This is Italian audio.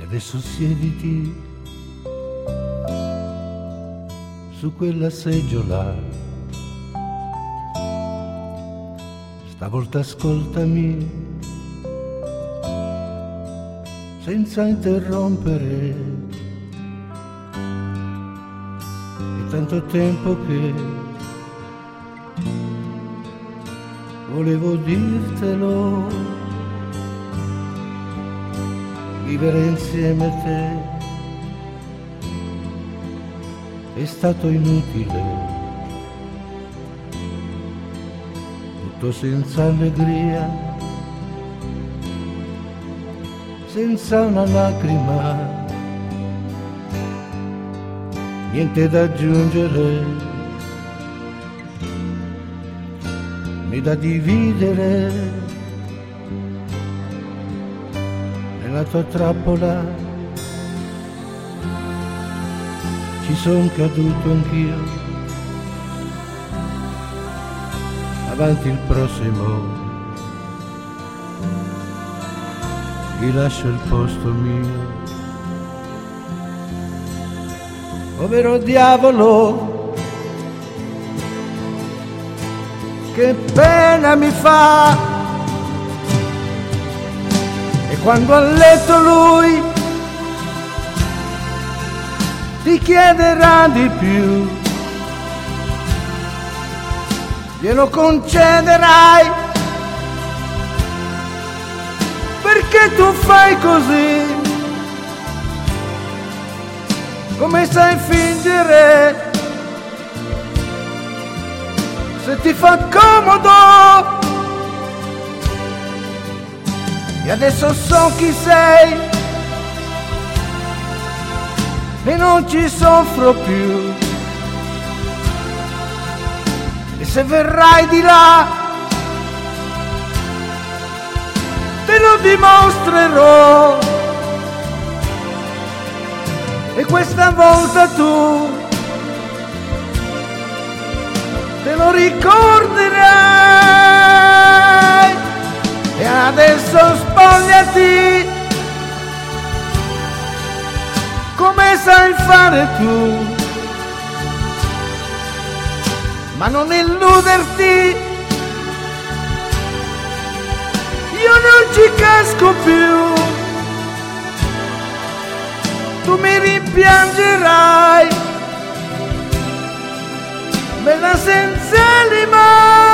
adesso siediti su quella seggiola, stavolta ascoltami senza interrompere. È tanto tempo che volevo dirtelo, vivere insieme a te è stato inutile, tutto senza allegria, senza una lacrima, niente da aggiungere né da dividere. Nella tua trappola ci son caduto anch'io, avanti il prossimo, vi lascio il posto mio. Povero diavolo, che pena mi fa, e quando a letto lui ti chiederà di più, glielo concederai, perché tu fai così, come sai fingere, se ti fa comodo. E adesso so chi sei e non ci soffro più, e se verrai di là te lo dimostrerò, e questa volta tu te lo ricorderai. E adesso spogliati come sai fare tu, ma non illuderti, io non ci casco più, tu mi rimpiangerai, bella senza limone.